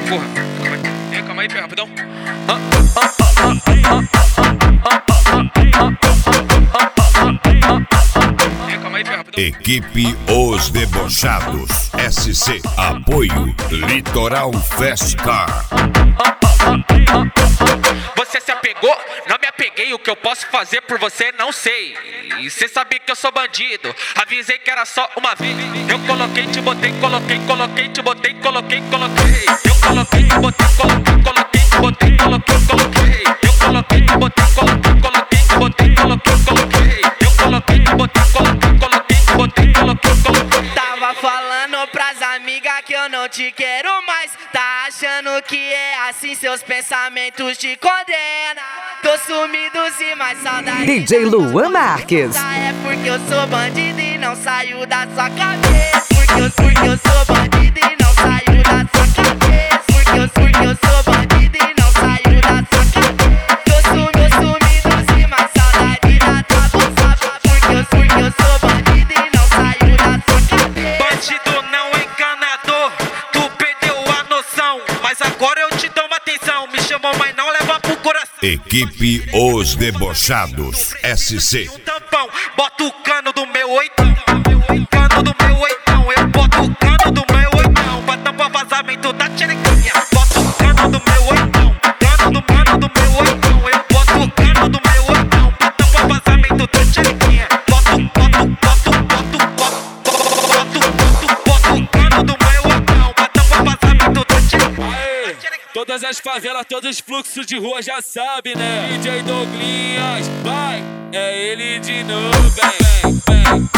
porra. Calma aí, rapidão. Calma aí, rapidão. Equipe Os Debochados SC. Apoio Litoral Fast Car. Você se apegou? Não me apeguei. O que eu posso fazer por você não sei. E cê sabe que eu sou bandido. Avisei que era só uma vez. Eu coloquei, te botei, coloquei, te botei, coloquei. Eu coloquei, te botei, coloquei, te botei, coloquei. Eu coloquei, te botei, coloquei, te botei, coloquei. Eu coloquei, te botei, coloquei, te botei, coloquei. Tava falando pras amigas que eu não te quero mais. Tá achando que é assim, seus pensamentos te condenam. Tô sumido e mais saudade. DJ Luan Marques. É porque eu sou bandido e não saio da sua cabeça. Porque eu sou bandido e não saio da sua cabeça. Porque eu sou bandido e não saio da sua cabeça. Tô sumido e mais saudade da tua bolsa. Porque eu sou bandido e não saio da sua cabeça. Bandido não enganador, tu perdeu a noção. Mas agora eu te dou uma atenção. Me chamou, mas não leva pro coração. Equipe Os Debochados SC. Um tampão, bota o cano do meu oitão. Cano do meu oitão. Eu boto o cano do meu oitão pra tampar vazamento da tcherequinha. Bota o cano do meu oitão. Cano do meu oitão. Eu boto o cano do meu oitão pra tampar vazamento da tcherequinha. Bota o cano do meu oitão pra tampar vazamento da tcherequinha. Todas as favelas, todos os fluxos de rua já sabe, né? DJ Douglinhas, vai, é ele de novo, vem.